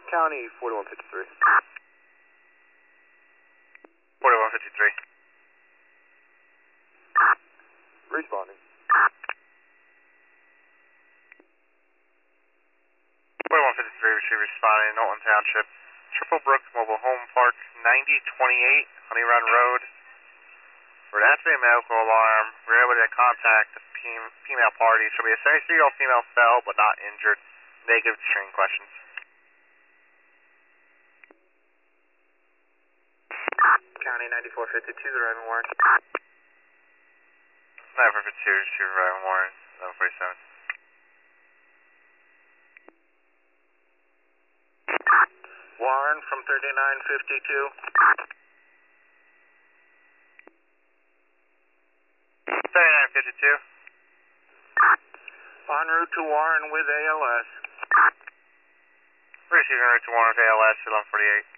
County 4153. 4153. Responding. 4153, receive responding, Norton Township, Triple Brooks Mobile Home Park, 9028 Honey Run Road. For an accident medical alarm, we're able to contact the female party. She'll be a 73-year-old female fell but not injured. Negative string questions. County 9452, the driving warrant. 9452, receive driving warrant, 1147. Warren from 3952. 3952. En route to Warren with ALS. Receiving route to Warren with ALS, 1148.